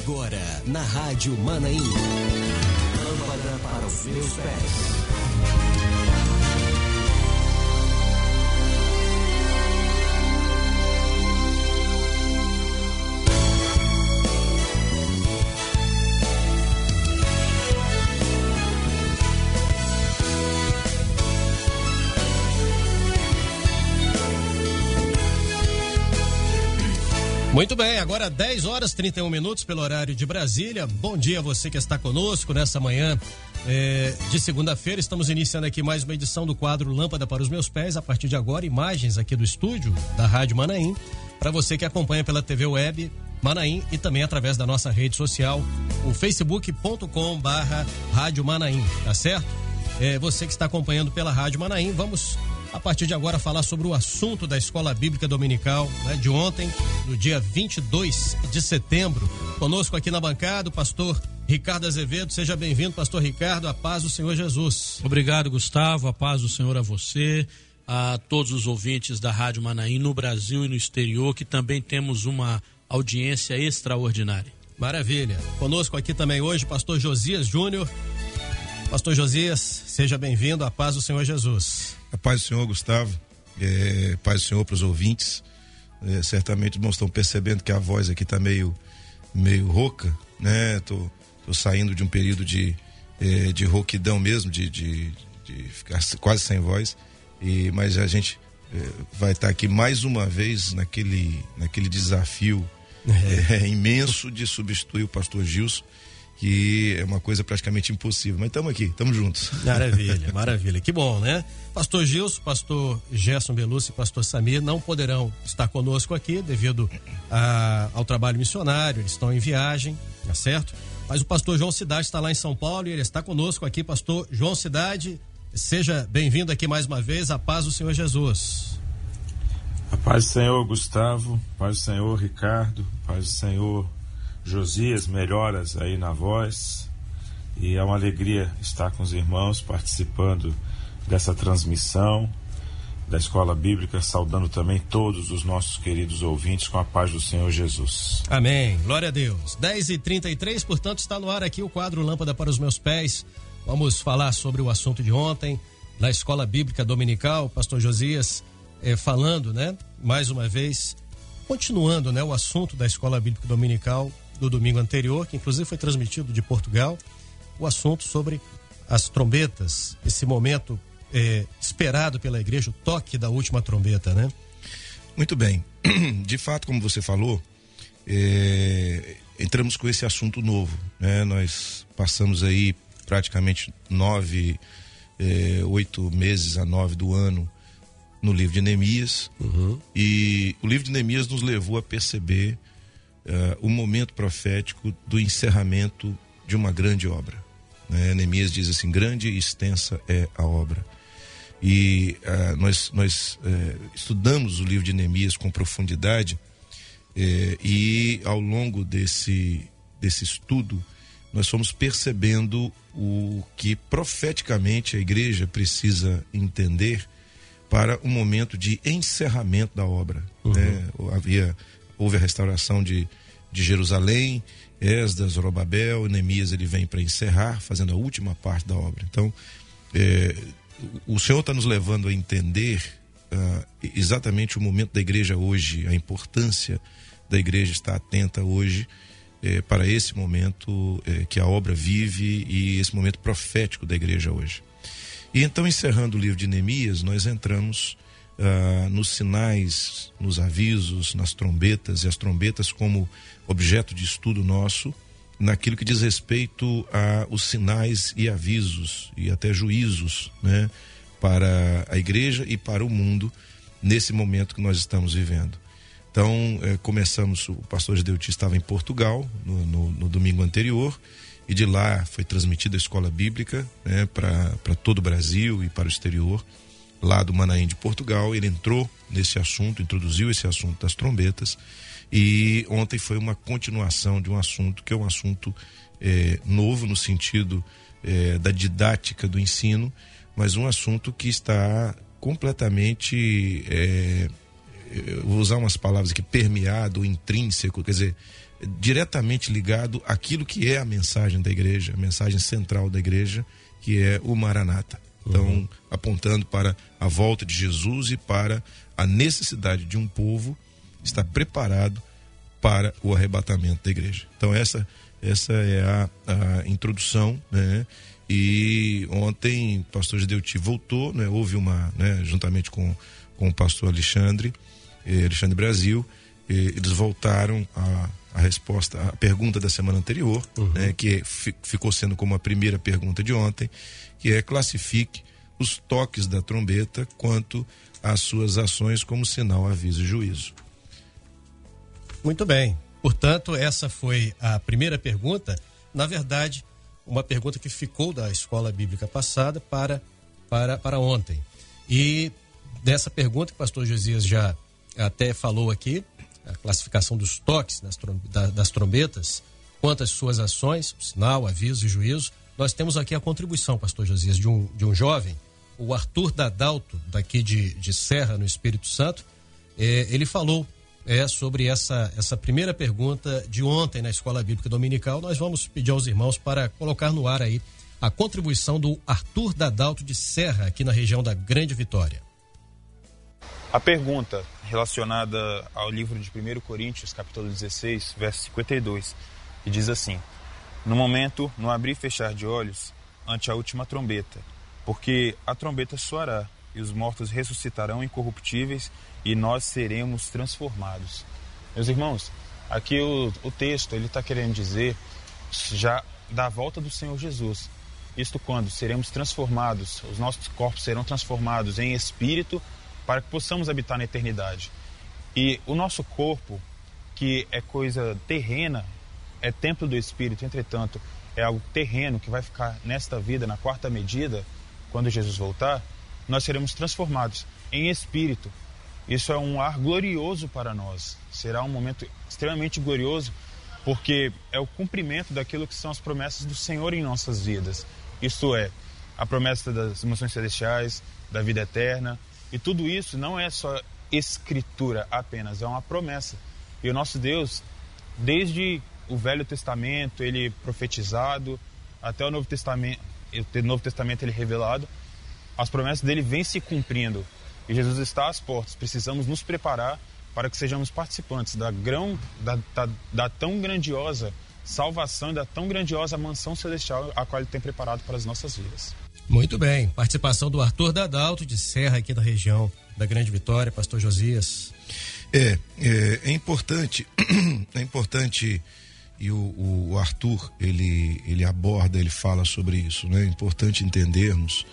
Agora, na Rádio Manaim. Lâmpada para os meus pés. Muito bem, agora 10 horas 31 minutos pelo horário de Brasília. Bom dia a você que está conosco nessa manhã de segunda-feira. Estamos iniciando aqui mais uma edição do quadro Lâmpada para os Meus Pés. A partir de agora, imagens aqui do estúdio da Rádio Manaim, para você que acompanha pela TV Web Manaim e também através da nossa rede social, o facebook.com/Rádio Manaim, tá certo? Você que está acompanhando pela Rádio Manaim, vamos a partir de agora falar sobre o assunto da Escola Bíblica Dominical, né, de ontem, no dia 22 de setembro. Conosco aqui na bancada o pastor Ricardo Azevedo. Seja bem-vindo, pastor Ricardo, a paz do Senhor Jesus. Obrigado, Gustavo, a paz do Senhor a você, a todos os ouvintes da Rádio Manaim no Brasil e no exterior, que também temos uma audiência extraordinária. Maravilha. Conosco aqui também hoje, pastor Josias Júnior. Pastor Josias, seja bem-vindo, a paz do Senhor Jesus. A paz do Senhor, Gustavo, paz do Senhor para os ouvintes. Certamente os irmãos estão percebendo que a voz aqui está meio rouca, né? Tô saindo de um período de rouquidão mesmo, de ficar quase sem voz, mas a gente vai estar aqui mais uma vez naquele desafio imenso de substituir o pastor Gilson, que é uma coisa praticamente impossível, mas estamos aqui, estamos juntos. Maravilha, maravilha, que bom, né? Pastor Gilson, pastor Gerson Belucci e pastor Samir não poderão estar conosco aqui devido ao trabalho missionário, eles estão em viagem, tá certo? Mas o pastor João Cidade está lá em São Paulo e ele está conosco aqui. Pastor João Cidade, seja bem-vindo aqui mais uma vez, a paz do Senhor Jesus. A paz do Senhor, Gustavo, a paz do Senhor, Ricardo, a paz do Senhor, Josias, melhoras aí na voz, e é uma alegria estar com os irmãos participando dessa transmissão da Escola Bíblica, saudando também todos os nossos queridos ouvintes com a paz do Senhor Jesus. Amém, glória a Deus. 10h33, portanto está no ar aqui o quadro Lâmpada para os Meus Pés. Vamos falar sobre o assunto de ontem na Escola Bíblica Dominical. Pastor Josias falando, né, mais uma vez, continuando, né, o assunto da Escola Bíblica Dominical do domingo anterior, que inclusive foi transmitido de Portugal, o assunto sobre as trombetas, esse momento esperado pela igreja, o toque da última trombeta, né? Muito bem. De fato, como você falou, entramos com esse assunto novo, né? Nós passamos aí praticamente 8 meses a 9 do ano no livro de Neemias, e o livro de Neemias nos levou a perceber o momento profético do encerramento de uma grande obra, né? Neemias diz assim: grande e extensa é a obra. E nós estudamos o livro de Neemias com profundidade, e ao longo desse estudo nós fomos percebendo o que profeticamente a igreja precisa entender para um momento de encerramento da obra, né? Houve a restauração de Jerusalém, Esdras, Zorobabel, Neemias ele vem para encerrar, fazendo a última parte da obra. Então, o Senhor está nos levando a entender exatamente o momento da igreja hoje, a importância da igreja estar atenta hoje para esse momento que a obra vive e esse momento profético da igreja hoje. E então, encerrando o livro de Neemias, nós entramos nos sinais, nos avisos, nas trombetas, e as trombetas como objeto de estudo nosso, naquilo que diz respeito aos sinais e avisos e até juízos, né, para a igreja e para o mundo nesse momento que nós estamos vivendo. Então, começamos, o pastor Gedeuti estava em Portugal no domingo anterior, e de lá foi transmitida a Escola Bíblica, né, para todo o Brasil e para o exterior, lá do Manaim de Portugal. Ele entrou nesse assunto, introduziu esse assunto das trombetas, e ontem foi uma continuação de um assunto que é um assunto novo no sentido da didática do ensino, mas um assunto que está completamente, eu vou usar umas palavras aqui, permeado, intrínseco, quer dizer, diretamente ligado àquilo que é a mensagem da igreja, a mensagem central da igreja, que é o Maranata. Então, apontando para a volta de Jesus e para a necessidade de um povo estar preparado para o arrebatamento da igreja. Então, essa é a introdução, né? E ontem o pastor Gideuti voltou, né? Houve uma, né, juntamente com o pastor Alexandre Brasil, eles voltaram a resposta, a pergunta da semana anterior, né, que ficou sendo como a primeira pergunta de ontem, que é: classifique os toques da trombeta quanto às suas ações como sinal, aviso e juízo. Muito bem. Portanto, essa foi a primeira pergunta. Na verdade, uma pergunta que ficou da escola bíblica passada para ontem. E dessa pergunta que o pastor Josias já até falou aqui, a classificação dos toques das trombetas, quanto às suas ações, sinal, aviso e juízo, nós temos aqui a contribuição, pastor Josias, de um jovem, o Arthur Dadalto, daqui de Serra, no Espírito Santo. Ele falou sobre essa primeira pergunta de ontem na Escola Bíblica Dominical. Nós vamos pedir aos irmãos para colocar no ar aí a contribuição do Arthur Dadalto de Serra, aqui na região da Grande Vitória. A pergunta relacionada ao livro de 1 Coríntios, capítulo 16, verso 52, que diz assim: no momento, no abrir e fechar de olhos, ante a última trombeta, porque a trombeta soará, e os mortos ressuscitarão incorruptíveis, e nós seremos transformados. Meus irmãos, aqui o texto ele está querendo dizer já da volta do Senhor Jesus. Isto quando seremos transformados, os nossos corpos serão transformados em espírito, para que possamos habitar na eternidade. E o nosso corpo, que é coisa terrena, é templo do Espírito, entretanto, é algo terreno que vai ficar nesta vida, na quarta medida, quando Jesus voltar, nós seremos transformados em espírito. Isso é um ar glorioso para nós. Será um momento extremamente glorioso, porque é o cumprimento daquilo que são as promessas do Senhor em nossas vidas. Isto é, a promessa das emoções celestiais, da vida eterna. E tudo isso não é só escritura apenas, é uma promessa. E o nosso Deus, desde o Velho Testamento, ele profetizado, até o Novo Testamento ele revelado, as promessas dele vêm se cumprindo. E Jesus está às portas. Precisamos nos preparar para que sejamos participantes da tão grandiosa salvação e da tão grandiosa mansão celestial a qual ele tem preparado para as nossas vidas. Muito bem, participação do Arthur Dadalto de Serra, aqui da região da Grande Vitória. Pastor Josias. É importante e o Arthur ele aborda, ele fala sobre isso, né? É importante entendermos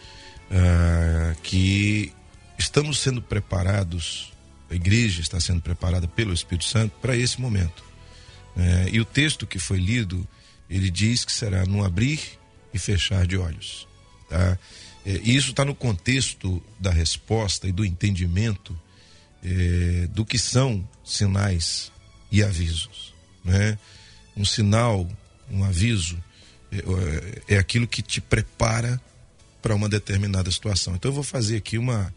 que estamos sendo preparados, a igreja está sendo preparada pelo Espírito Santo para esse momento. E o texto que foi lido, ele diz que será no abrir e fechar de olhos. Tá? E isso está no contexto da resposta e do entendimento do que são sinais e avisos, né? Um sinal, um aviso é aquilo que te prepara para uma determinada situação. Então eu vou fazer aqui uma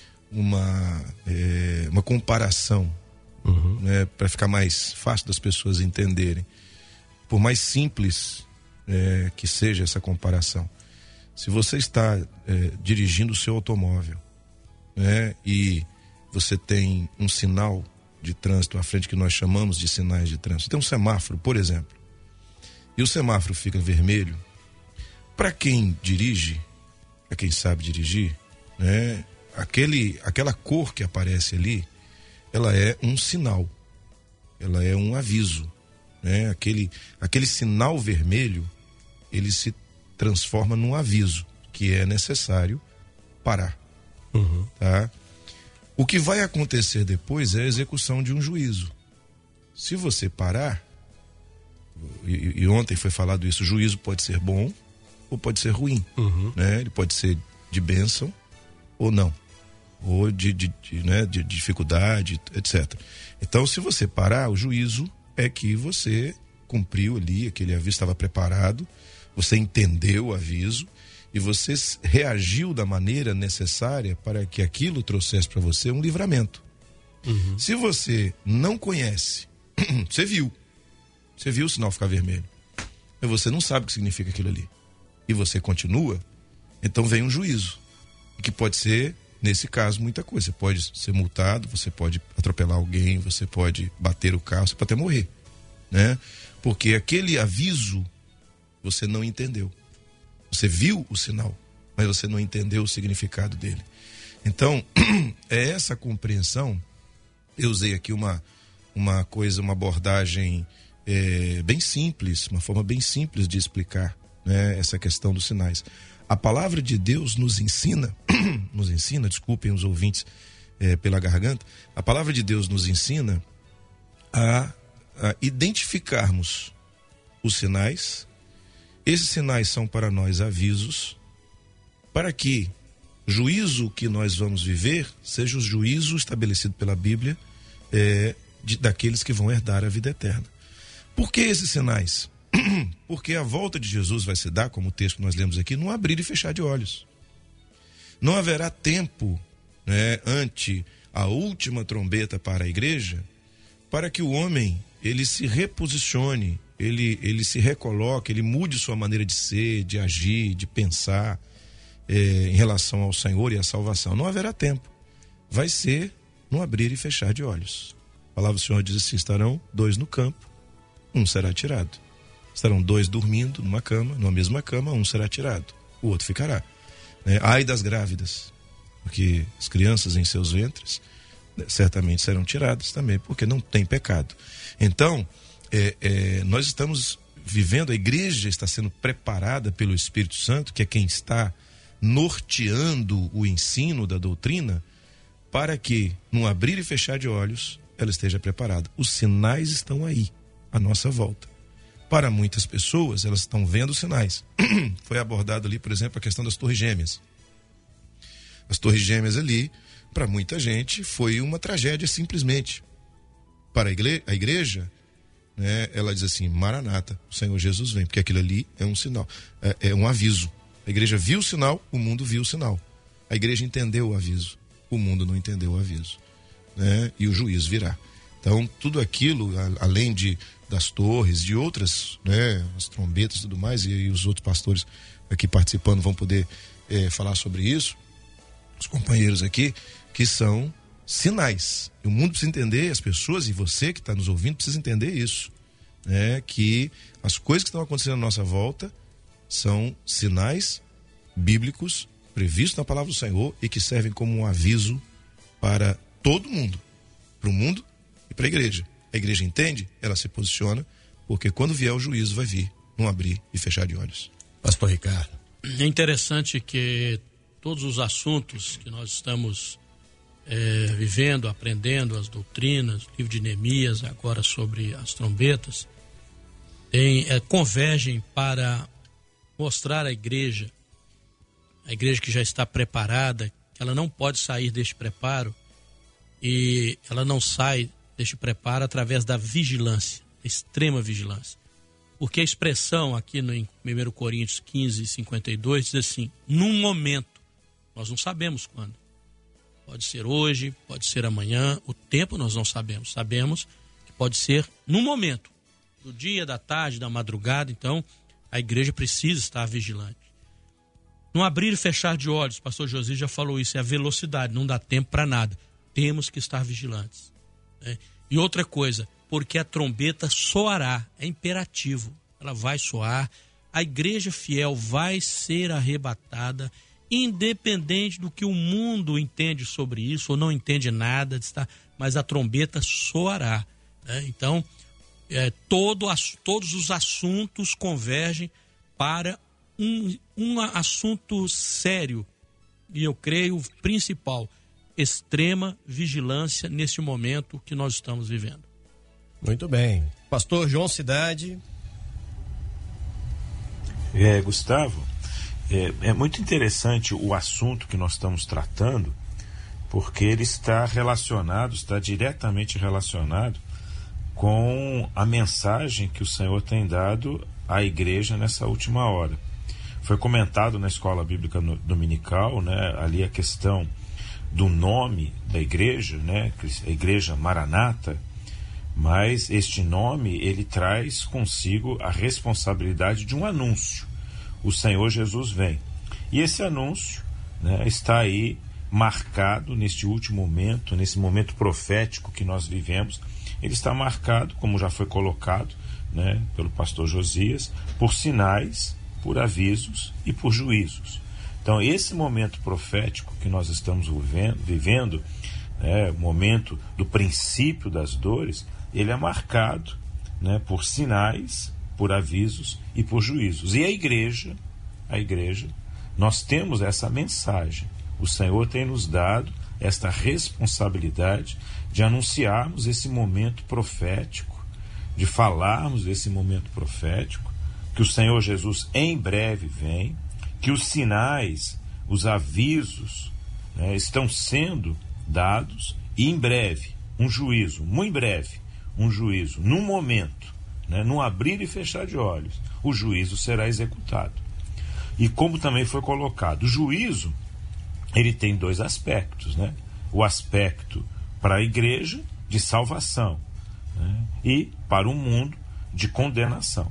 comparação, né, para ficar mais fácil das pessoas entenderem. Por mais simples que seja essa comparação, se você está dirigindo o seu automóvel, né, e você tem um sinal de trânsito à frente que nós chamamos de sinais de trânsito, tem um semáforo, por exemplo, e o semáforo fica vermelho, para quem dirige, para quem sabe dirigir, né, aquela cor que aparece ali, ela é um sinal, ela é um aviso, né? Aquele sinal vermelho, ele se transforma num aviso que é necessário parar. Tá? O que vai acontecer depois é a execução de um juízo. Se você parar, e ontem foi falado isso, o juízo pode ser bom ou pode ser ruim, né? Ele pode ser de bênção ou não, ou de dificuldade, etc. Então, se você parar, o juízo é que você cumpriu ali, aquele aviso estava preparado, você entendeu o aviso e você reagiu da maneira necessária para que aquilo trouxesse para você um livramento. Se você não conhece, você viu, Você viu o sinal ficar vermelho. Mas você não sabe o que significa aquilo ali. E você continua, então vem um juízo. Que pode ser, nesse caso, muita coisa. Você pode ser multado, você pode atropelar alguém, você pode bater o carro, você pode até morrer, né? Porque aquele aviso você não entendeu. Você viu o sinal, mas você não entendeu o significado dele. Então, é essa compreensão. Eu usei aqui uma abordagem bem simples, uma forma bem simples de explicar, né, essa questão dos sinais. A palavra de Deus nos ensina, desculpem os ouvintes pela garganta, a palavra de Deus nos ensina a identificarmos os sinais. Esses sinais são para nós avisos, para que o juízo que nós vamos viver seja o juízo estabelecido pela Bíblia daqueles que vão herdar a vida eterna. Por que esses sinais? Porque a volta de Jesus vai se dar, como o texto que nós lemos aqui, num abrir e fechar de olhos. Não haverá tempo, né, ante a última trombeta para a igreja, para que o homem ele se reposicione, ele se recoloque, ele mude sua maneira de ser, de agir, de pensar em relação ao Senhor e à salvação. Não haverá tempo. Vai ser no abrir e fechar de olhos. A palavra do Senhor diz assim: estarão 2 no campo, um será tirado. Estarão 2 dormindo numa mesma cama, um será tirado, o outro ficará. Ai das grávidas, porque as crianças em seus ventres certamente serão tiradas também, porque não tem pecado. Então, nós estamos vivendo, a igreja está sendo preparada pelo Espírito Santo, que é quem está norteando o ensino da doutrina, para que, num abrir e fechar de olhos, ela esteja preparada. Os sinais estão aí, à nossa volta. Para muitas pessoas, elas estão vendo sinais. Foi abordado ali, por exemplo, a questão das torres gêmeas. As torres gêmeas ali, para muita gente, foi uma tragédia simplesmente. Para a igreja, né, ela diz assim: Maranata, o Senhor Jesus vem, porque aquilo ali é um sinal, é um aviso. A igreja viu o sinal, o mundo viu o sinal. A igreja entendeu o aviso, o mundo não entendeu o aviso, né? E o juízo virá. Então, tudo aquilo, além das torres, de outras, né, as trombetas e tudo mais, e os outros pastores aqui participando vão poder falar sobre isso, os companheiros aqui, que são sinais. E o mundo precisa entender, as pessoas, e você que está nos ouvindo precisa entender isso, né, que as coisas que estão acontecendo à nossa volta são sinais bíblicos previstos na palavra do Senhor e que servem como um aviso para todo mundo, para o mundo e para a igreja. A igreja entende, ela se posiciona, porque quando vier o juízo vai vir, não abrir e fechar de olhos. Pastor Ricardo. É interessante que todos os assuntos que nós estamos vivendo, aprendendo, as doutrinas, o livro de Neemias, agora sobre as trombetas, convergem para mostrar à igreja que já está preparada, que ela não pode sair deste preparo, e ela não sai deste preparo através da vigilância, da extrema vigilância. Porque a expressão aqui em 1 Coríntios 15, 52 diz assim: num momento, nós não sabemos quando. Pode ser hoje, pode ser amanhã, o tempo nós não sabemos. Sabemos que pode ser num momento, do dia, da tarde, da madrugada. Então, a igreja precisa estar vigilante. No abrir e fechar de olhos, o pastor José já falou isso, é a velocidade, não dá tempo para nada. Temos que estar vigilantes. Né? E outra coisa, porque a trombeta soará, é imperativo, ela vai soar, a igreja fiel vai ser arrebatada, independente do que o mundo entende sobre isso, ou não entende nada, mas a trombeta soará. Né? Então, todos os assuntos convergem para um assunto sério, e eu creio principal: extrema vigilância nesse momento que nós estamos vivendo. Muito bem. Pastor João Cidade. Gustavo, é muito interessante o assunto que nós estamos tratando, porque ele está diretamente relacionado com a mensagem que o Senhor tem dado à igreja nessa última hora. Foi comentado na escola bíblica dominical, né, ali a questão do nome da igreja, né, a igreja Maranata, Mas este nome, ele traz consigo a responsabilidade de um anúncio. O Senhor Jesus vem. E esse anúncio, né, está aí marcado neste último momento, nesse momento profético que nós vivemos. Ele está marcado, como já foi colocado, né, pelo pastor Josias, por sinais, por avisos e por juízos. Então, esse momento profético que nós estamos vivendo, o momento do princípio das dores, ele é marcado, né, por sinais, por avisos e por juízos. E a igreja, nós temos essa mensagem. O Senhor tem nos dado esta responsabilidade de anunciarmos esse momento profético, de falarmos desse momento profético, que o Senhor Jesus em breve vem, que os sinais, os avisos, né, estão sendo dados, e em breve, um juízo, muito em breve, um juízo, num momento, né, num abrir e fechar de olhos, o juízo será executado. E como também foi colocado, o juízo, ele tem dois aspectos, né? O aspecto para a igreja de salvação, né, e para o mundo de condenação.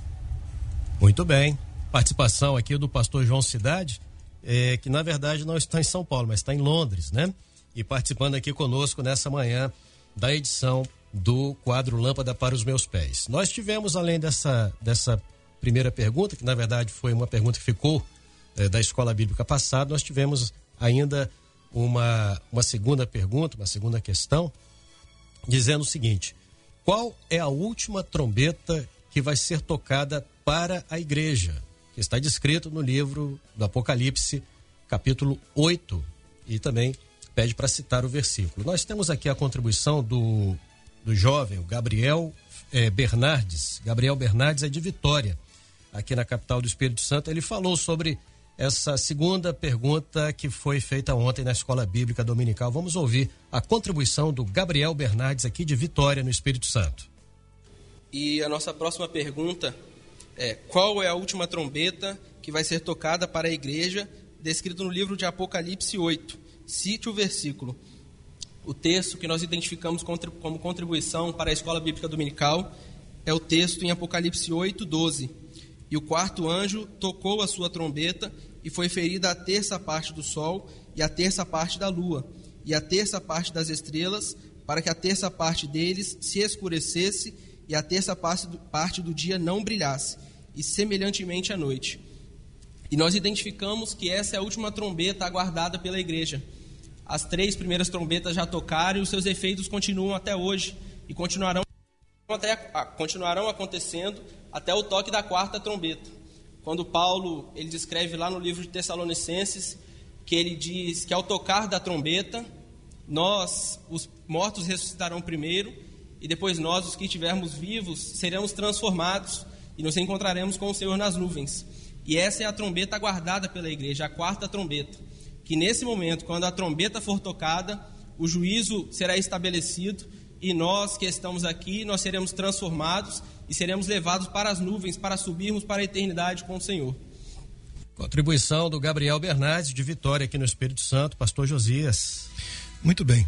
Muito bem. Participação aqui do pastor João Cidade, que na verdade não está em São Paulo, mas está em Londres, né? E participando aqui conosco nessa manhã da edição do quadro Lâmpada para os Meus Pés. Nós tivemos, além dessa primeira pergunta, que na verdade foi uma pergunta que ficou da escola bíblica passada, nós tivemos ainda uma segunda pergunta, uma segunda questão, dizendo o seguinte: qual é a última trombeta que vai ser tocada para a igreja? Que está descrito no livro do Apocalipse, capítulo 8, e também pede para citar o versículo. Nós temos aqui a contribuição do jovem, o Gabriel Bernardes. Gabriel Bernardes é de Vitória, aqui na capital do Espírito Santo. Ele falou sobre essa segunda pergunta que foi feita ontem na Escola Bíblica Dominical. Vamos ouvir a contribuição do Gabriel Bernardes, aqui de Vitória, no Espírito Santo. E a nossa próxima pergunta é: qual é a última trombeta que vai ser tocada para a igreja, descrito no livro de Apocalipse 8? Cite o versículo. O texto que nós identificamos como contribuição para a Escola Bíblica Dominical é o texto em Apocalipse 8, 12. E o quarto anjo tocou a sua trombeta, e foi ferida a terça parte do sol, e a terça parte da lua, e a terça parte das estrelas, para que a terça parte deles se escurecesse, e a terça parte do dia não brilhasse, e semelhantemente à noite. E nós identificamos que essa é a última trombeta aguardada pela igreja. As 3 primeiras trombetas já tocaram, e os seus efeitos continuam até hoje, e continuarão acontecendo até o toque da quarta trombeta. Quando Paulo ele descreve lá no livro de Tessalonicenses, que ele diz que ao tocar da trombeta, nós, os mortos, ressuscitarão primeiro, e depois nós, os que estivermos vivos, seremos transformados e nos encontraremos com o Senhor nas nuvens. E essa é a trombeta aguardada pela igreja, a quarta trombeta, que nesse momento, quando a trombeta for tocada, o juízo será estabelecido, e nós que estamos aqui, nós seremos transformados e seremos levados para as nuvens para subirmos para a eternidade com o Senhor. Contribuição do Gabriel Bernardes, de Vitória, aqui no Espírito Santo. Pastor Josias. Muito bem.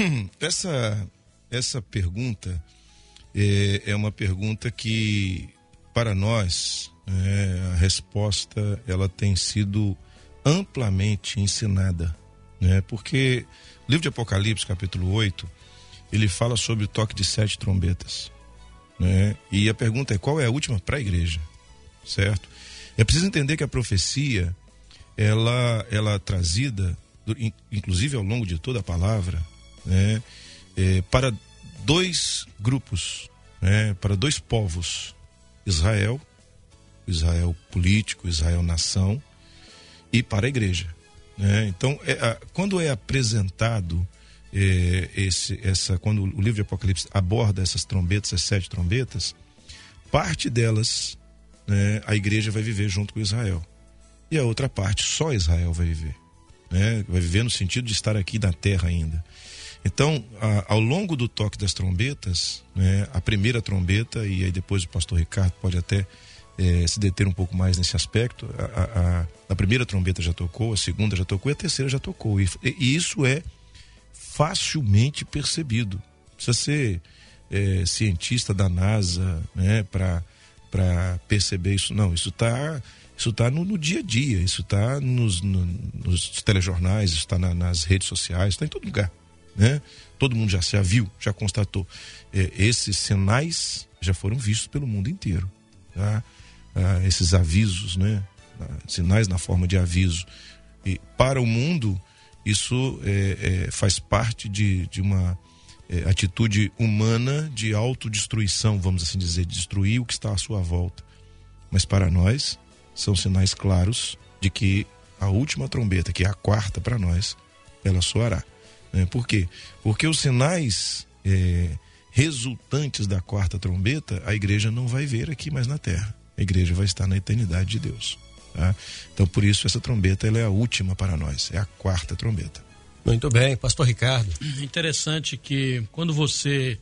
Essa pergunta é uma pergunta que, para nós, a resposta ela tem sido amplamente ensinada, né? Porque o livro de Apocalipse, capítulo 8, ele fala sobre o toque de 7 trombetas, né? E a pergunta é: qual é a última para a igreja? Certo? É preciso entender que a profecia, ela trazida, inclusive ao longo de toda a palavra, né, para 2 grupos, né, para 2 povos: Israel político, Israel nação, e para a igreja, né? Então, quando é apresentado quando o livro de Apocalipse aborda essas trombetas, as 7 trombetas, parte delas, né, a igreja vai viver junto com Israel, e a outra parte só Israel vai viver, né? Vai viver no sentido de estar aqui na terra ainda. Então, ao longo do toque das trombetas, né, a primeira trombeta, e aí depois o pastor Ricardo pode até se deter um pouco mais nesse aspecto, a primeira trombeta já tocou, a segunda já tocou e a terceira já tocou, e isso é facilmente percebido. Precisa ser cientista da NASA, né, para perceber isso. Não, isso está no dia a dia, isso está nos telejornais, isso está nas redes sociais, está em todo lugar, né? Todo mundo já viu, já constatou. Esses sinais já foram vistos pelo mundo inteiro, tá? Esses avisos, né? Sinais na forma de aviso. E para o mundo, isso faz parte de uma atitude humana de autodestruição, vamos assim dizer, destruir o que está à sua volta. Mas para nós, são sinais claros de que a última trombeta, que é a quarta para nós, ela soará. Por quê? Porque os sinais resultantes da quarta trombeta, a igreja não vai ver aqui mais na terra. A igreja vai estar na eternidade de Deus. Tá? Então, por isso, essa trombeta ela é a última para nós, é a quarta trombeta. Muito bem, pastor Ricardo. Interessante que quando você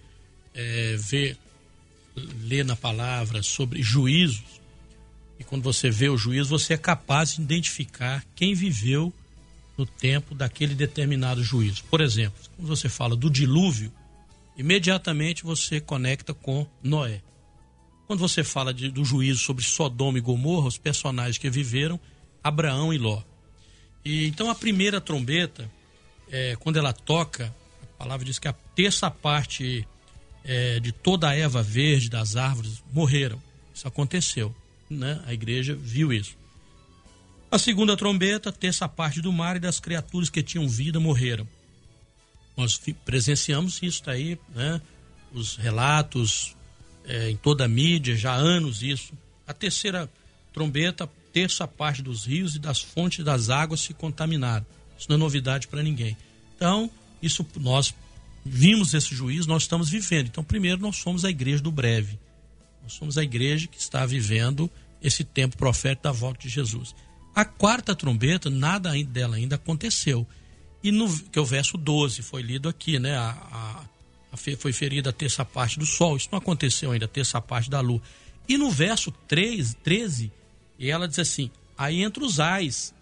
lê na palavra sobre juízos, e quando você vê o juízo, você é capaz de identificar quem viveu no tempo daquele determinado juízo. Por exemplo, quando você fala do dilúvio, imediatamente você conecta com Noé. Quando você fala do juízo sobre Sodoma e Gomorra, os personagens que viveram, Abraão e Ló. E então a primeira trombeta, quando ela toca, a palavra diz que a terça parte de toda a erva verde das árvores morreram. Isso aconteceu, né? A igreja viu isso. A segunda trombeta, terça parte do mar e das criaturas que tinham vida morreram. Nós presenciamos isso daí, né? Os relatos em toda a mídia, já há anos isso. A terceira trombeta, terça parte dos rios e das fontes das águas se contaminaram. Isso não é novidade para ninguém. Então, isso nós vimos esse juízo, nós estamos vivendo. Então, primeiro, nós somos a igreja do breve. Nós somos a igreja que está vivendo esse tempo profético da volta de Jesus. A quarta trombeta, nada dela ainda aconteceu. E que é o verso 12, foi lido aqui, né? Foi ferida a terça parte do sol, isso não aconteceu ainda, a terça parte da lua. E no verso 13, ela diz assim: aí entre os ais,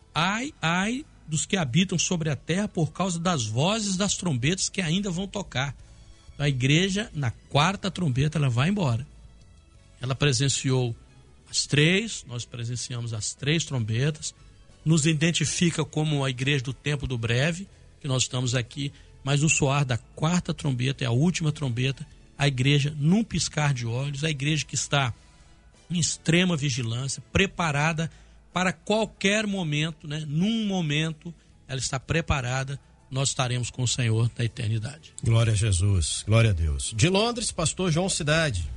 ai dos que habitam sobre a terra por causa das vozes das trombetas que ainda vão tocar. A igreja, na quarta trombeta, ela vai embora. Ela presenciou as três, nós presenciamos as três trombetas, nos identifica como a igreja do tempo do breve, que nós estamos aqui, mas no soar da quarta trombeta, é a última trombeta, a igreja num piscar de olhos, a igreja que está em extrema vigilância, preparada para qualquer momento, né? Num momento ela está preparada, nós estaremos com o Senhor na eternidade. Glória a Jesus, glória a Deus. De Londres, pastor João Cidade.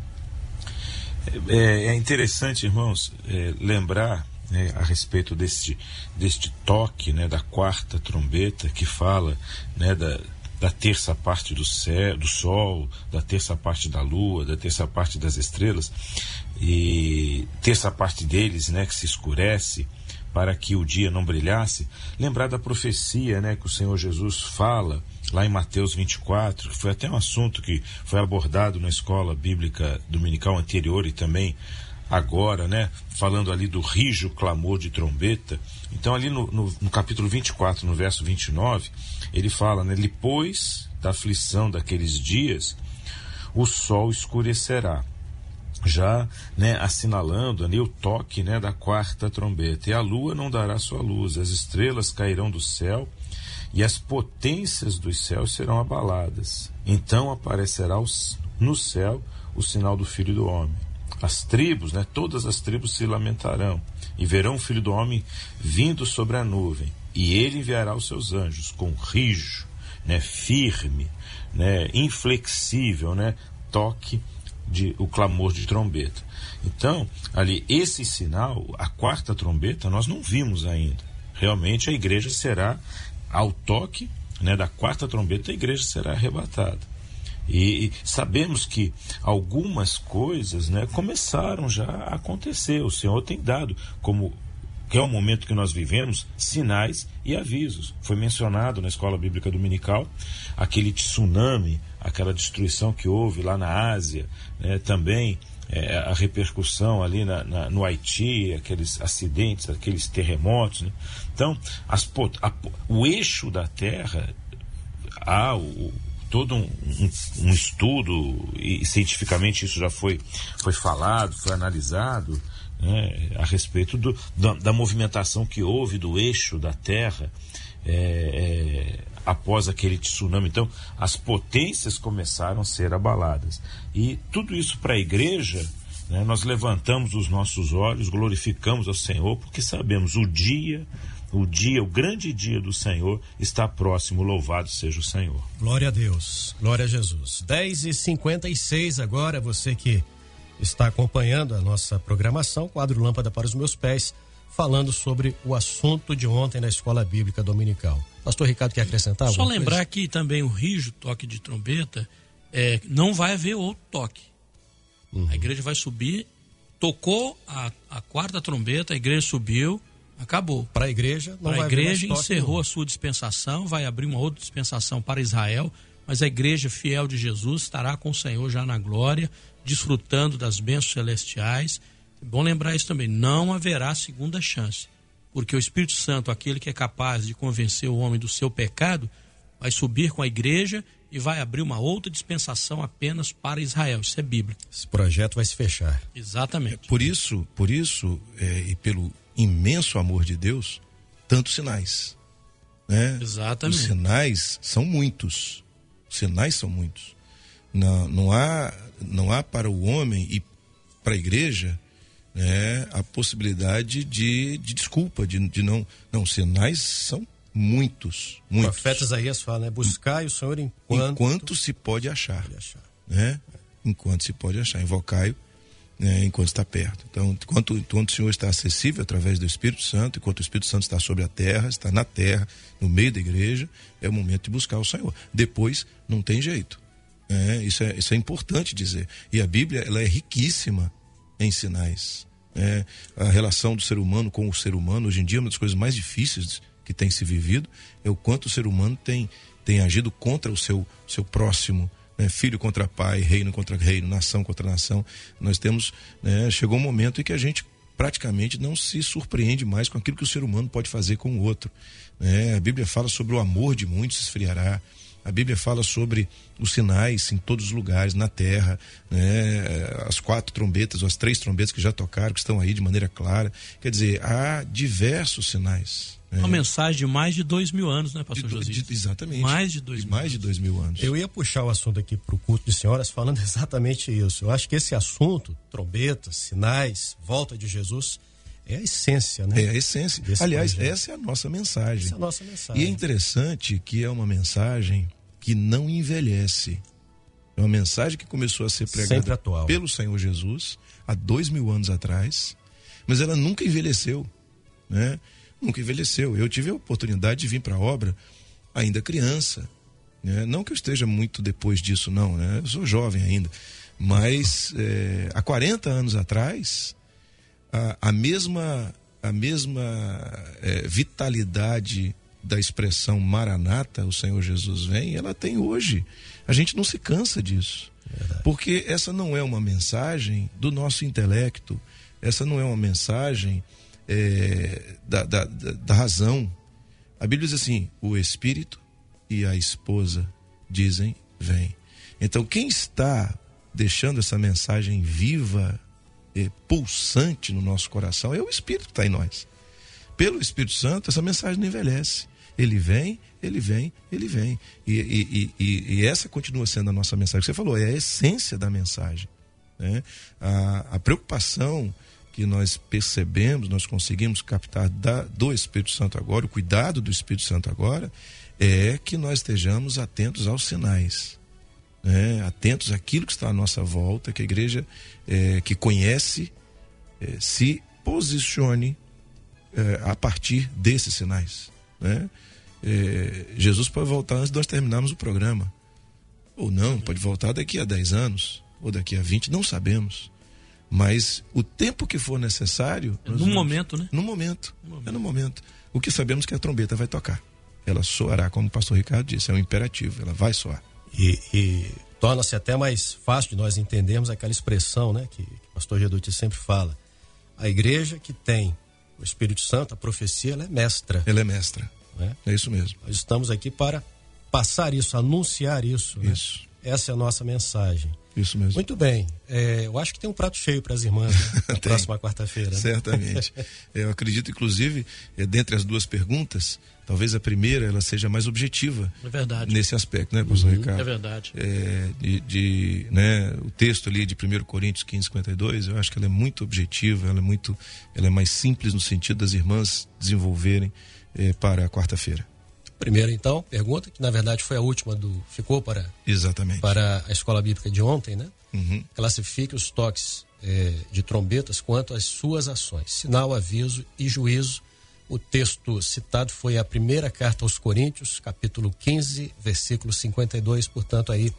É interessante, irmãos, lembrar a respeito deste toque, né, da quarta trombeta, que fala, né, da terça parte do sol, da terça parte da lua, da terça parte das estrelas, e terça parte deles, né, que se escurece para que o dia não brilhasse. Lembrar da profecia, né, que o Senhor Jesus fala lá em Mateus 24, foi até um assunto que foi abordado na escola bíblica dominical anterior e também agora, né, falando ali do rijo clamor de trombeta. Então ali no capítulo 24, no verso 29, ele fala, né, depois da aflição daqueles dias, o sol escurecerá, já, né, assinalando ali o toque, né, da quarta trombeta, e a lua não dará sua luz, as estrelas cairão do céu e as potências dos céus serão abaladas. Então aparecerá no céu o sinal do Filho do Homem. As tribos, né, todas as tribos se lamentarão e verão o Filho do Homem vindo sobre a nuvem, e ele enviará os seus anjos com rijo, né, firme, né, inflexível, né, toque o clamor de trombeta. Então, ali, esse sinal, a quarta trombeta, nós não vimos ainda. Realmente a igreja será, ao toque, né, da quarta trombeta, a igreja será arrebatada. E sabemos que algumas coisas, né, começaram já a acontecer. O Senhor tem dado, como que é o momento que nós vivemos, sinais e avisos. Foi mencionado na escola bíblica dominical aquele tsunami, aquela destruição que houve lá na Ásia, né, também a repercussão ali no Haiti, aqueles acidentes, aqueles terremotos, né? Então, o eixo da Terra, todo um estudo, e cientificamente isso já foi falado, foi analisado, né, a respeito da movimentação que houve do eixo da Terra após aquele tsunami. Então, as potências começaram a ser abaladas. E tudo isso para a igreja, né, nós levantamos os nossos olhos, glorificamos ao Senhor, porque sabemos o grande dia do Senhor está próximo, louvado seja o Senhor. Glória a Deus, glória a Jesus. 10h56 agora, você que está acompanhando a nossa programação, quadro Lâmpada para os Meus Pés, falando sobre o assunto de ontem na Escola Bíblica Dominical. Pastor Ricardo, quer acrescentar alguma coisa? Só lembrar que também o rígido toque de trombeta, não vai haver outro toque. A igreja vai subir, tocou a quarta trombeta, a igreja subiu, acabou. Para a igreja, não vai haver mais toque. A igreja encerrou a sua dispensação, vai abrir uma outra dispensação para Israel, mas a igreja fiel de Jesus estará com o Senhor já na glória, desfrutando das bênçãos celestiais. É bom lembrar isso também, não haverá segunda chance, porque o Espírito Santo, aquele que é capaz de convencer o homem do seu pecado, vai subir com a igreja e vai abrir uma outra dispensação apenas para Israel. Isso é bíblico. Esse projeto vai se fechar. Exatamente. Por isso, e pelo imenso amor de Deus, tantos sinais, né? Exatamente. Os sinais são muitos. Não há para o homem e para a igreja, né, a possibilidade de desculpa, de não, sinais são muitos. O profeta Isaías fala, né? Buscai o Senhor enquanto se pode achar. Né? Enquanto se pode achar, invocai-o, né, enquanto está perto. Então, enquanto o Senhor está acessível através do Espírito Santo, enquanto o Espírito Santo está sobre a terra, está na terra, no meio da igreja, é o momento de buscar o Senhor. Depois, não tem jeito. Isso é importante dizer. E a Bíblia, ela é riquíssima em sinais. A relação do ser humano com o ser humano, hoje em dia, é uma das coisas mais difíceis que tem se vivido, é o quanto o ser humano tem agido contra o seu próximo, né? Filho contra pai, reino contra reino, nação contra nação. Nós temos, né, chegou um momento em que a gente praticamente não se surpreende mais com aquilo que o ser humano pode fazer com o outro, né? A Bíblia fala sobre o amor de muitos se esfriará. A Bíblia fala sobre os sinais em todos os lugares, na terra, né? As 4 trombetas, ou as 3 trombetas que já tocaram, que estão aí de maneira clara. Quer dizer, há diversos sinais. Uma mensagem de mais de 2.000 anos, né, pastor Josias? Exatamente. Mais de 2.000 anos. Eu ia puxar o assunto aqui para o culto de senhoras falando exatamente isso. Eu acho que esse assunto, trombetas, sinais, volta de Jesus, é a essência, né? É a essência. Aliás, projeto. Essa é a nossa mensagem. Essa é a nossa mensagem. E é interessante que é uma mensagem que não envelhece. É uma mensagem que começou a ser pregada pelo Senhor Jesus há 2.000 anos atrás, mas ela nunca envelheceu, né? Nunca envelheceu. Eu tive a oportunidade de vir para a obra ainda criança, né? Não que eu esteja muito depois disso, não, né? Eu sou jovem ainda, mas há 40 anos atrás a mesma vitalidade da expressão Maranata, o Senhor Jesus vem, ela tem hoje. A gente não se cansa disso. Verdade. Porque essa não é uma mensagem do nosso intelecto, essa não é uma mensagem da razão. A Bíblia diz assim: o Espírito e a esposa dizem vem. Então quem está deixando essa mensagem viva, pulsante no nosso coração, é o Espírito que está em nós. Pelo Espírito Santo, essa mensagem não envelhece. Ele vem, ele vem, ele vem. E essa continua sendo a nossa mensagem. Você falou, é a essência da mensagem, né? A preocupação que nós percebemos, nós conseguimos captar do Espírito Santo agora, o cuidado do Espírito Santo agora, é que nós estejamos atentos aos sinais, né? Atentos àquilo que está à nossa volta, que a igreja que conhece se posicione a partir desses sinais, né? Jesus pode voltar antes de nós terminarmos o programa, ou não, pode voltar daqui a 10 anos ou daqui a 20, não sabemos, mas o tempo que for necessário momento, né? No momento. O que sabemos é que a trombeta vai tocar, ela soará, como o pastor Ricardo disse, é um imperativo, ela vai soar e torna-se até mais fácil de nós entendermos aquela expressão, né, que o pastor Geduti sempre fala: a igreja que tem o Espírito Santo, a profecia, ela é mestra. Ela é mestra, né? É isso mesmo. Nós estamos aqui para passar isso, anunciar isso. Isso. Né? Essa é a nossa mensagem. Isso mesmo. Muito bem. Eu acho que tem um prato cheio para as irmãs, né? Na próxima quarta-feira. Né? Certamente. Eu acredito, inclusive, dentre as duas perguntas, talvez a primeira ela seja mais objetiva. É verdade. Nesse aspecto, né, pastor Ricardo? É verdade. Né, o texto ali de 1 Coríntios 15:52, eu acho que ela é muito objetiva, ela é mais simples no sentido das irmãs desenvolverem para a quarta-feira. Primeiro, então, pergunta, que na verdade foi a última ficou Exatamente. Para a escola bíblica de ontem, né? Uhum. Classifique os toques de trombetas quanto às suas ações. Sinal, aviso e juízo. O texto citado foi a primeira carta aos Coríntios, capítulo 15, versículo 52. Portanto, aí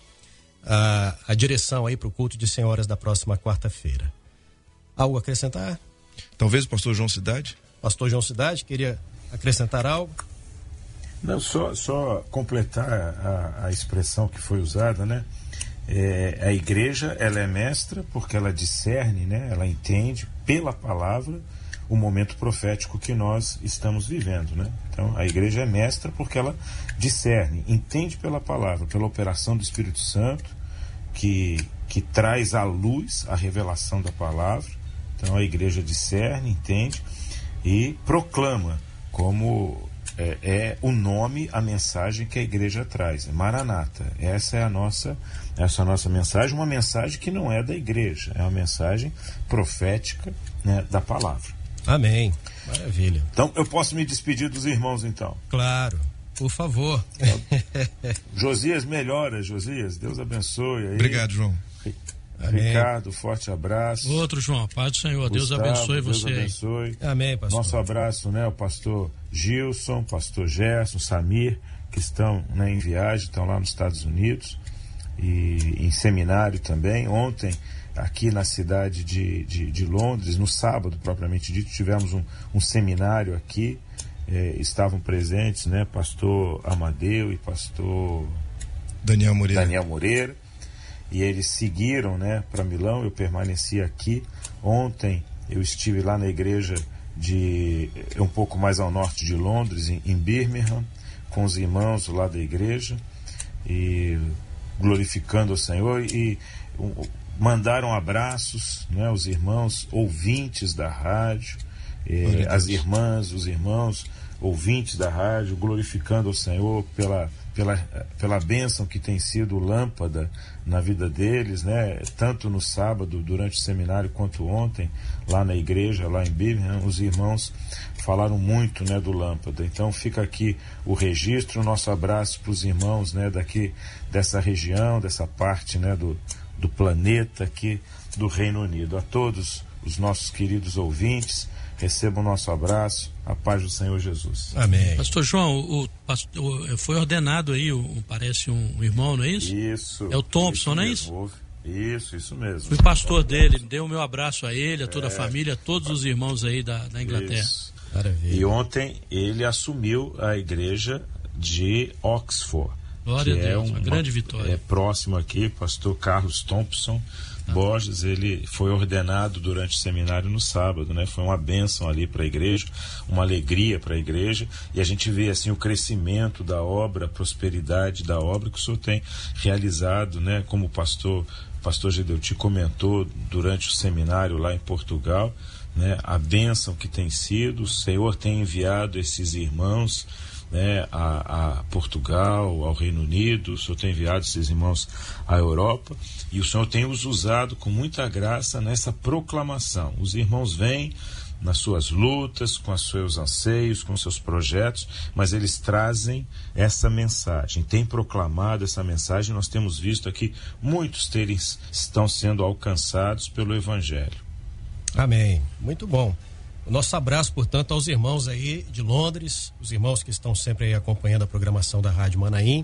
a direção aí para o culto de senhoras da próxima quarta-feira. Algo a acrescentar? Talvez o pastor João Cidade? Pastor João Cidade, queria acrescentar algo? Não, só completar a expressão que foi usada, né? A igreja, ela é mestra porque ela discerne, né? Ela entende pela palavra o momento profético que nós estamos vivendo, né? Então, a igreja é mestra porque ela discerne, entende pela palavra, pela operação do Espírito Santo, que traz à luz a revelação da palavra. Então, a igreja discerne, entende e proclama como o nome, a mensagem que a igreja traz. Maranata. Essa é a nossa mensagem, uma mensagem que não é da igreja, é uma mensagem profética, né, da palavra. Amém. Maravilha. Então, eu posso me despedir dos irmãos, então? Claro, por favor. Josias, melhora, Josias. Deus abençoe aí. Obrigado, João. Ricardo, forte abraço. Outro, João, paz do Senhor. Gustavo, Deus abençoe você. Deus abençoe. Amém, pastor. Nosso abraço, né, o pastor Gilson, pastor Gerson, Samir, que estão, né, em viagem, estão lá nos Estados Unidos e em seminário também. Ontem, aqui na cidade de Londres, no sábado propriamente dito, tivemos um seminário aqui. Estavam presentes, né, pastor Amadeu e pastor Daniel Moreira. E eles seguiram, né, para Milão. Eu permaneci aqui. Ontem eu estive lá na igreja um pouco mais ao norte de Londres, em Birmingham, com os irmãos lá da igreja, e glorificando o Senhor, e mandaram abraços, né, os irmãos ouvintes da rádio, as irmãs, os irmãos ouvintes da rádio, glorificando o Senhor pela bênção que tem sido lâmpada na vida deles, né? Tanto no sábado, durante o seminário, quanto ontem, lá na igreja, lá em Birmingham, os irmãos falaram muito, né, do lâmpada. Então fica aqui o registro, o nosso abraço para os irmãos, né, daqui dessa região, dessa parte, né, do planeta aqui do Reino Unido. A todos os nossos queridos ouvintes, recebam o nosso abraço, a paz do Senhor Jesus. Amém. Pastor João, foi ordenado aí, parece um irmão, não é isso? Isso. É o Thompson, não é isso? Isso mesmo. Fui pastor dele, dei o meu abraço a ele, a toda a família, a todos os irmãos aí da Inglaterra. Isso. Maravilha. E ontem ele assumiu a igreja de Oxford. Glória a Deus, uma grande vitória. É próximo aqui, pastor Carlos Thompson Borges, ele foi ordenado durante o seminário no sábado, né? Foi uma bênção ali para a igreja, uma alegria para a igreja, e a gente vê assim o crescimento da obra, a prosperidade da obra que o senhor tem realizado, né? Como o pastor Gedeuti comentou durante o seminário lá em Portugal, né? A bênção que tem sido, o Senhor tem enviado esses irmãos, né, a Portugal, ao Reino Unido, o Senhor tem enviado esses irmãos à Europa, e o Senhor tem os usado com muita graça nessa proclamação. Os irmãos vêm nas suas lutas, com os seus anseios, com os seus projetos, mas eles trazem essa mensagem, têm proclamado essa mensagem. Nós temos visto aqui muitos estão sendo alcançados pelo Evangelho. Amém. Muito bom. O nosso abraço, portanto, aos irmãos aí de Londres, os irmãos que estão sempre aí acompanhando a programação da Rádio Manaim.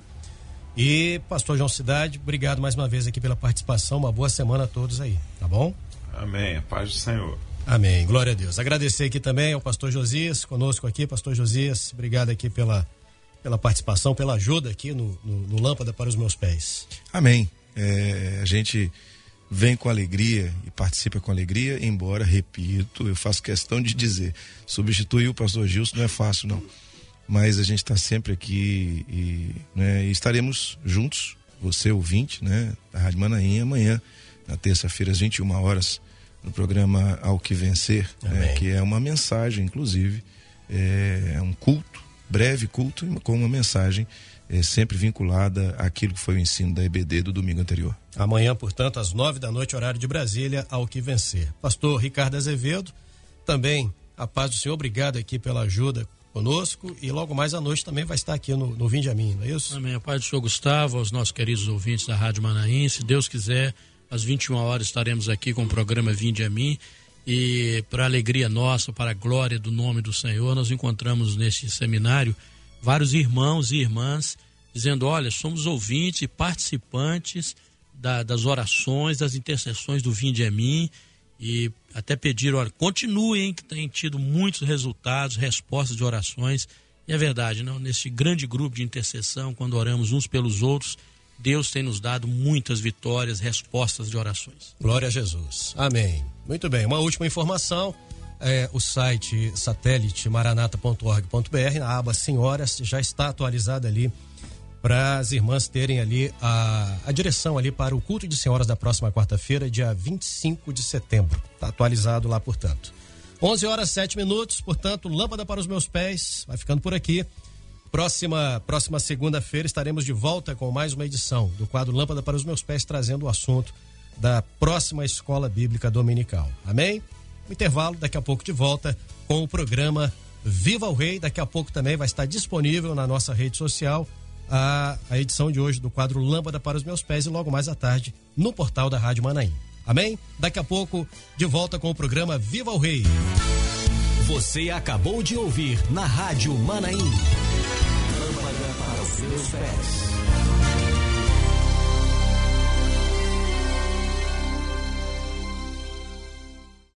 E pastor João Cidade, obrigado mais uma vez aqui pela participação. Uma boa semana a todos aí, tá bom? Amém. A paz do Senhor. Amém. Glória a Deus. Agradecer aqui também ao pastor Josias, conosco aqui. Pastor Josias, obrigado aqui pela participação, pela ajuda aqui no Lâmpada para os Meus Pés. Amém. A gente vem com alegria e participa com alegria, embora, repito, eu faço questão de dizer, substituir o pastor Gilson não é fácil, não. mas a gente está sempre aqui e estaremos juntos, você ouvinte, né, da Rádio Manaim, amanhã, na terça-feira, às 21 horas, no programa Ao Que Vencer, que é uma mensagem, inclusive, é um culto, breve culto, com uma mensagem sempre vinculada àquilo que foi o ensino da EBD do domingo anterior. Amanhã, portanto, às 9h, horário de Brasília, Ao Que Vencer. Pastor Ricardo Azevedo, também a paz do Senhor, obrigado aqui pela ajuda conosco, e logo mais à noite também vai estar aqui no Vinde a Mim, não é isso? Amém. A paz do Senhor Gustavo, aos nossos queridos ouvintes da Rádio Manaim, se Deus quiser, às 21 horas estaremos aqui com o programa Vinde a Mim, e para alegria nossa, para a glória do nome do Senhor, nós encontramos neste seminário vários irmãos e irmãs dizendo, olha, somos ouvintes e participantes das orações, das intercessões do Vinde a Mim, e até pediram, olha, continuem, que tem tido muitos resultados, respostas de orações. E é verdade, não? Nesse grande grupo de intercessão, quando oramos uns pelos outros, Deus tem nos dado muitas vitórias, respostas de orações. Glória a Jesus. Amém. Muito bem, uma última informação, o site satélite maranata.org.br, na aba Senhoras, já está atualizado ali para as irmãs terem ali a direção ali para o culto de senhoras da próxima quarta-feira, dia 25 de setembro. Está atualizado lá, portanto. 11h07, portanto, Lâmpada para os Meus Pés vai ficando por aqui. Próxima segunda-feira estaremos de volta com mais uma edição do quadro Lâmpada para os Meus Pés, trazendo o assunto da próxima Escola Bíblica Dominical. Amém? Intervalo, daqui a pouco de volta com o programa Viva o Rei. Daqui a pouco também vai estar disponível na nossa rede social a edição de hoje do quadro Lâmpada para os Meus Pés, e logo mais à tarde no portal da Rádio Manaim. Amém? Daqui a pouco de volta com o programa Viva o Rei. Você acabou de ouvir na Rádio Manaim. Lâmpada para os seus pés.